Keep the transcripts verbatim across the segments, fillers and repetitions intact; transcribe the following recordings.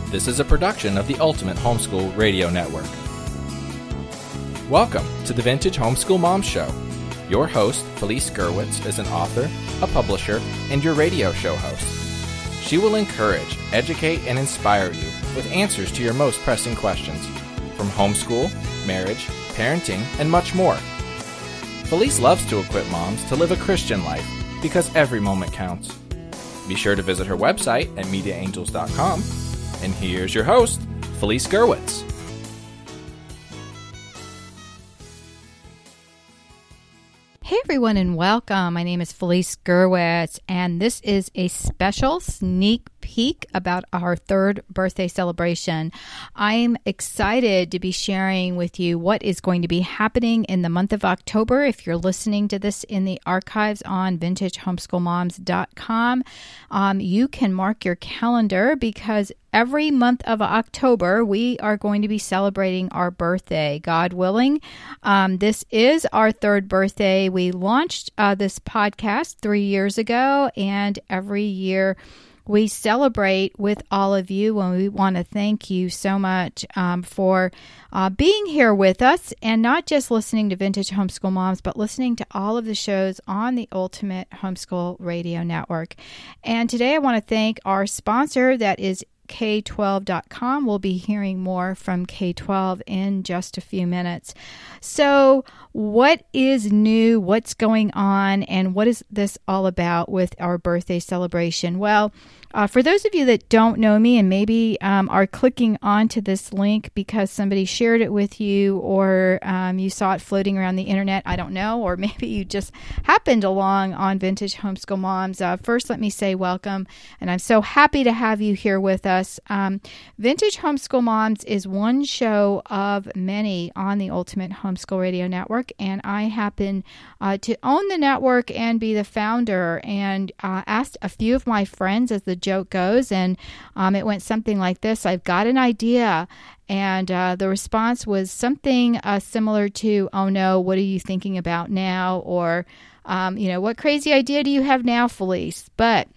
This is a production of the Ultimate Homeschool Radio Network. Welcome to the Vintage Homeschool Mom Show. Your host, Felice Gerwitz, is an author, a publisher, and your radio show host. She will encourage, educate, and inspire you with answers to your most pressing questions, from homeschool, marriage, parenting, and much more. Felice loves to equip moms to live a Christian life because every moment counts. Be sure to visit her website at media angels dot com. And here's your host, Felice Gerwitz. Hey everyone and welcome. My name is Felice Gerwitz and this is a special sneak peek about our third birthday celebration. I'm excited to be sharing with you what is going to be happening in the month of October. If you're listening to this in the archives on vintage homeschool moms dot com, um, you can mark your calendar because every month of October, we are going to be celebrating our birthday, God willing. Um, this is our third birthday. We launched uh, this podcast three years ago, and every year we celebrate with all of you, and we want to thank you so much um, for uh, being here with us and not just listening to Vintage Homeschool Moms, but listening to all of the shows on the Ultimate Homeschool Radio Network. And today I want to thank our sponsor, that is K twelve dot com. We'll be hearing more from K twelve in just a few minutes. So what is new? What's going on? And what is this all about with our birthday celebration? Well, uh, for those of you that don't know me and maybe um, are clicking onto this link because somebody shared it with you or um, you saw it floating around the internet, I don't know, or maybe you just happened along on Vintage Homeschool Moms. Uh, first, let me say welcome, and I'm so happy to have you here with us. Um, Vintage Homeschool Moms is one show of many on the Ultimate Homeschool Radio Network, and I happen uh, to own the network and be the founder, and uh, asked a few of my friends, as the joke goes, and um, it went something like this: I've got an idea. And uh, the response was something uh, similar to, oh no, what are you thinking about now? Or, um, you know, what crazy idea do you have now, Felice? But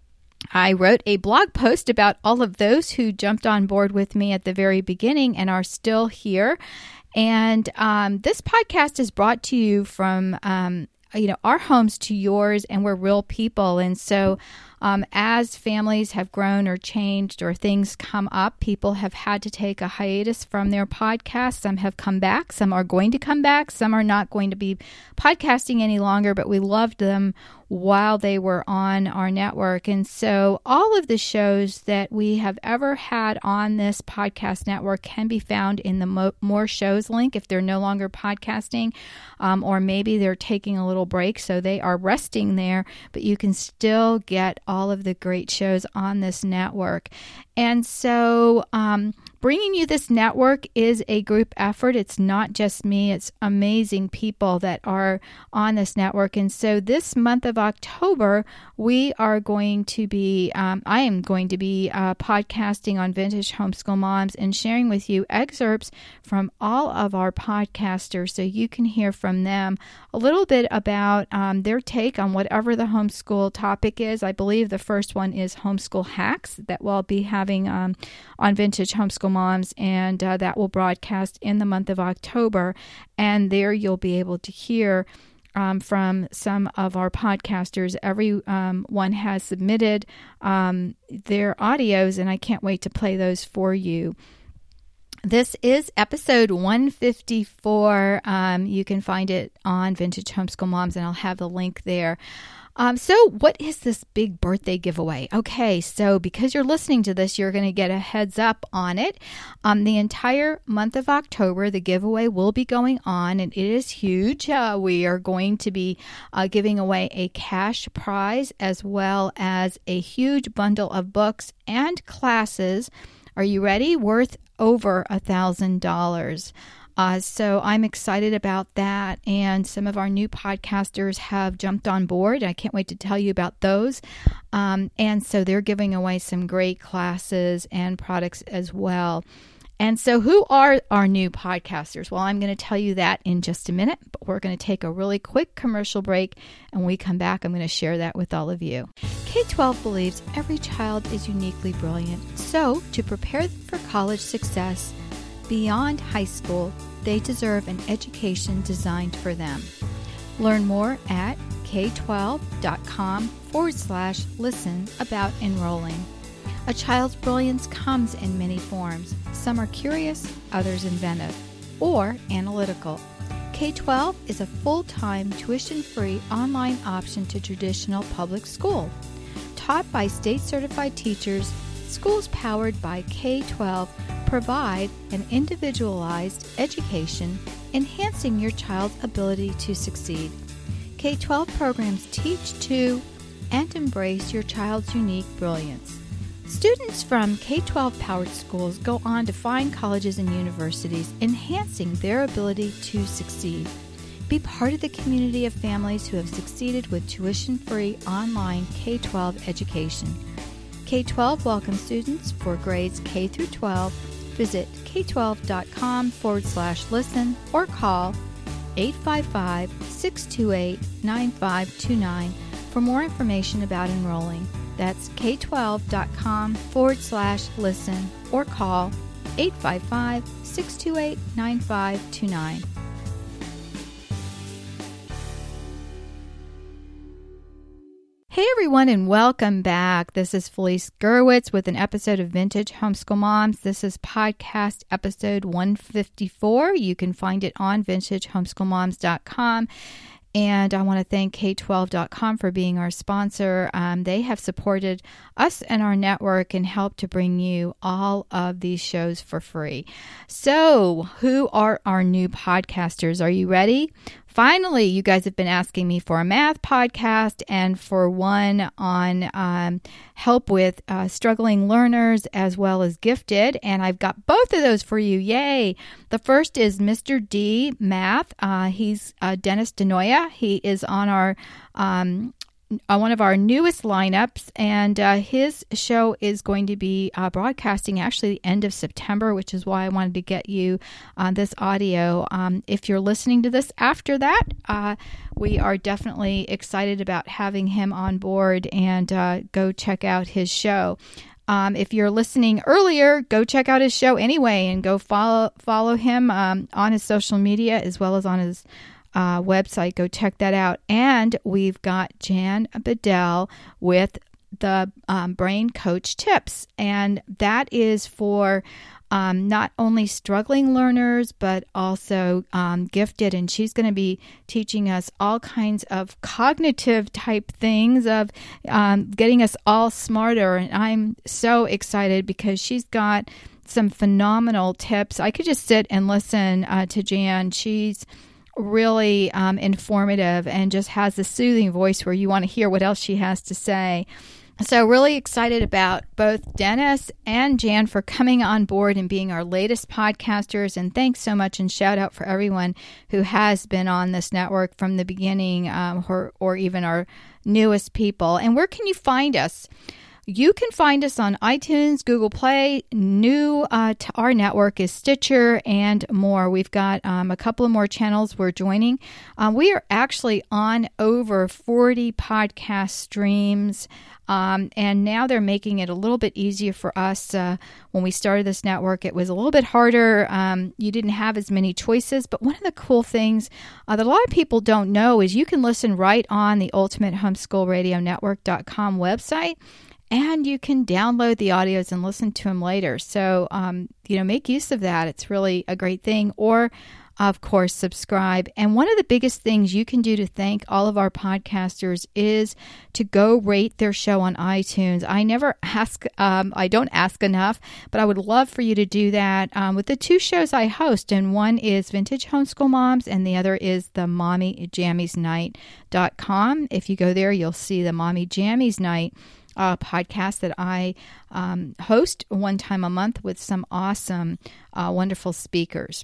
I wrote a blog post about all of those who jumped on board with me at the very beginning and are still here. And um, this podcast is brought to you from, um, you know, our homes to yours, and we're real people. And so um, as families have grown or changed or things come up, people have had to take a hiatus from their podcasts. Some have come back. Some are going to come back. Some are not going to be podcasting any longer, but we loved them while they were on our network. And so all of the shows that we have ever had on this podcast network can be found in the Mo- More Shows link if they're no longer podcasting, um, or maybe they're taking a little break, so they are resting there, but you can still get all of the great shows on this network. And so um, bringing you this network is a group effort. It's not just me. It's amazing people that are on this network. And so this month of October, we are going to be, um, I am going to be uh, podcasting on Vintage Homeschool Moms and sharing with you excerpts from all of our podcasters so you can hear from them a little bit about um, their take on whatever the homeschool topic is. I believe the first one is homeschool hacks that we'll be having um, on Vintage Homeschool Moms, and uh, that will broadcast in the month of October. And there you'll be able to hear Um, from some of our podcasters. Every um, one has submitted um, their audios, and I can't wait to play those for you. This is episode one fifty-four. Um, you can find it on Vintage Homeschool Moms, and I'll have the link there. Um, so what is this big birthday giveaway? Okay, so because you're listening to this, you're going to get a heads up on it. Um, the entire month of October, the giveaway will be going on, and it is huge. Uh, we are going to be uh, giving away a cash prize as well as a huge bundle of books and classes. Are you ready? Worth over a thousand dollars. Uh, so I'm excited about that, and some of our new podcasters have jumped on board. I can't wait to tell you about those. Um, and so they're giving away some great classes and products as well. And so who are our new podcasters? Well, I'm going to tell you that in just a minute, but we're going to take a really quick commercial break. And when we come back, I'm going to share that with all of you. K twelve believes every child is uniquely brilliant. So to prepare them for college success beyond high school, they deserve an education designed for them. Learn more at k twelve dot com forward slash listen about enrolling. A child's brilliance comes in many forms. Some are curious, others inventive, or analytical. K twelve is a full-time, tuition-free online option to traditional public school. Taught by state-certified teachers, schools powered by K twelve provide an individualized education, enhancing your child's ability to succeed. K twelve programs teach to and embrace your child's unique brilliance. Students from K twelve powered schools go on to find colleges and universities, enhancing their ability to succeed. Be part of the community of families who have succeeded with tuition-free online K twelve education. K twelve welcomes students for grades K through twelve. Visit k twelve dot com forward slash listen or call eight five five, six two eight, nine five two nine for more information about enrolling. That's k twelve dot com forward slash listen or call eight five five, six two eight, nine five two nine. Hey everyone, and welcome back. This is Felice Gerwitz with an episode of Vintage Homeschool Moms. This is podcast episode one fifty-four. You can find it on vintage homeschool moms dot com. And I want to thank k twelve dot com for being our sponsor. Um, they have supported us and our network and helped to bring you all of these shows for free. So, who are our new podcasters? Are you ready? Finally, you guys have been asking me for a math podcast and for one on um, help with uh, struggling learners as well as gifted. And I've got both of those for you. Yay. The first is Mister D Math. Uh, he's uh, Dennis DeNoia. He is on our um, Uh, one of our newest lineups, and uh, his show is going to be uh, broadcasting actually the end of September, which is why I wanted to get you uh, this audio. Um, if you're listening to this after that, uh, we are definitely excited about having him on board, and uh, go check out his show. Um, if you're listening earlier, go check out his show anyway, and go follow follow him um, on his social media as well as on his Uh, website. Go check that out. And we've got Jan Bedell with the um, Brain Coach Tips. And that is for um, not only struggling learners, but also um, gifted. And she's going to be teaching us all kinds of cognitive type things of um, getting us all smarter. And I'm so excited because she's got some phenomenal tips. I could just sit and listen uh, to Jan. She's really um, informative and just has a soothing voice where you want to hear what else she has to say. So really excited about both Dennis and Jan for coming on board and being our latest podcasters. And thanks so much, and shout out for everyone who has been on this network from the beginning, um, or, or even our newest people. And where can you find us? You can find us on iTunes, Google Play. New uh, to our network is Stitcher and more. We've got um, a couple of more channels we're joining. Um, we are actually on over forty podcast streams, um, and now they're making it a little bit easier for us. Uh, when we started this network, it was a little bit harder. Um, you didn't have as many choices, but one of the cool things uh, that a lot of people don't know is you can listen right on the ultimate homeschool radio network dot com website. And you can download the audios and listen to them later. So, um, you know, make use of that. It's really a great thing. Or, of course, subscribe. And one of the biggest things you can do to thank all of our podcasters is to go rate their show on iTunes. I never ask, um, I don't ask enough, but I would love for you to do that um, with the two shows I host. And one is Vintage Homeschool Moms, and the other is the Mommy Jammies Night dot com. If you go there, you'll see the Mommy Jammies Night Uh, podcast that I um, host one time a month with some awesome, uh, wonderful speakers.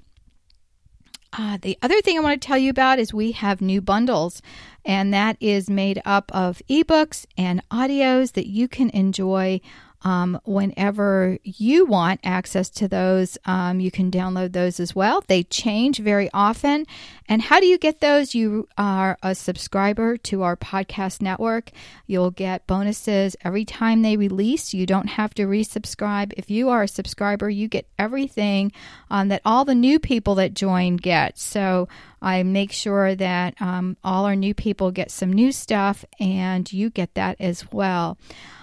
Uh, the other thing I want to tell you about is we have new bundles, and that is made up of ebooks and audios that you can enjoy um, whenever you want access to those, um, you can download those as well. They change very often. And how do you get those? You are a subscriber to our podcast network. You'll get bonuses every time they release. You don't have to resubscribe. If you are a subscriber, you get everything um, that all the new people that join get. So I make sure that um, all our new people get some new stuff, and you get that as well.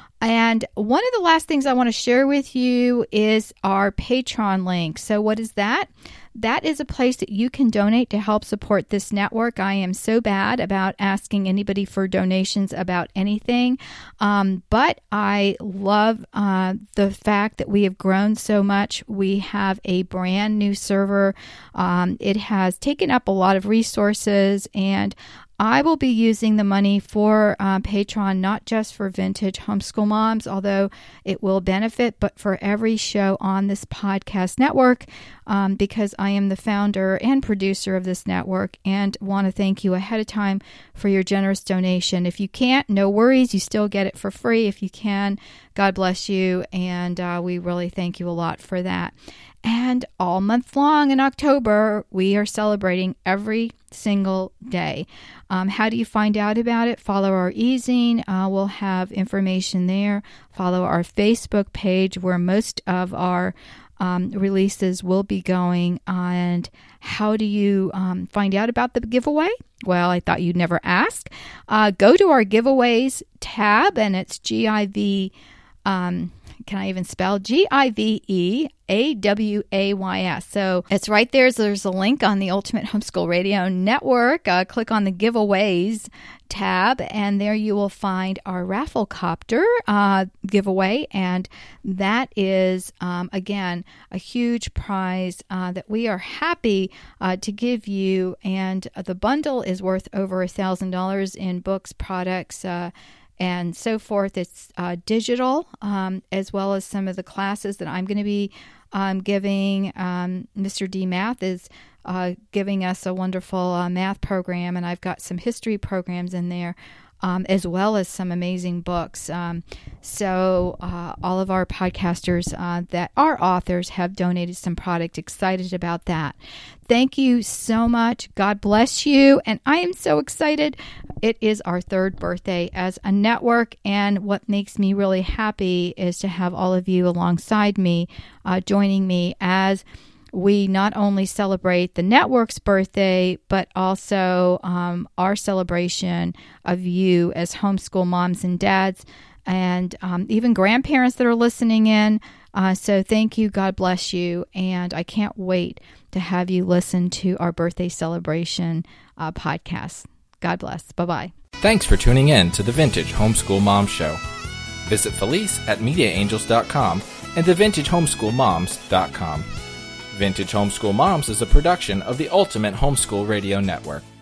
And one of the last things I want to share with you is our Patreon link. So what is that? That is a place that you can donate to help support this network. I am so bad about asking anybody for donations about anything, um, but I love uh, the fact that we have grown so much. We have a brand new server. Um, it has taken up a lot of resources, and I will be using the money for uh, Patreon, not just for Vintage Homeschool Moms, although it will benefit, but for every show on this podcast network, um, because I am the founder and producer of this network, and want to thank you ahead of time for your generous donation. If you can't, no worries. You still get it for free. If you can, God bless you, and uh, we really thank you a lot for that. And all month long in October, we are celebrating every single day. Um, how do you find out about it? Follow our e-zine. Uh, we'll have information there. Follow our Facebook page where most of our um, releases will be going. And how do you um, find out about the giveaway? Well, I thought you'd never ask. Uh, go to our giveaways tab, and it's G I V um Can I even spell? G I V E A W A Y S. So it's right there. So there's a link on the Ultimate Homeschool Radio Network. Uh, click on the giveaways tab, and there you will find our Rafflecopter uh, giveaway. And that is, um, again, a huge prize uh, that we are happy uh, to give you. And the bundle is worth over a thousand dollars in books, products, uh, and so forth. It's uh, digital, um, as well as some of the classes that I'm going to be um, giving. Um, Mister D Math is uh, giving us a wonderful uh, math program, and I've got some history programs in there, um, as well as some amazing books. Um, so uh, all of our podcasters uh, that are authors have donated some product. Excited about that. Thank you so much. God bless you. And I am so excited. It is our third birthday as a network. And what makes me really happy is to have all of you alongside me, uh, joining me as we not only celebrate the network's birthday, but also um, our celebration of you as homeschool moms and dads, and um, even grandparents that are listening in. Uh, so thank you. God bless you. And I can't wait to have you listen to our birthday celebration uh, podcast. God bless. Bye-bye. Thanks for tuning in to the Vintage Homeschool Mom Show. Visit Felice at media angels dot com and the vintage homeschool moms dot com. Vintage Homeschool Moms is a production of the Ultimate Homeschool Radio Network.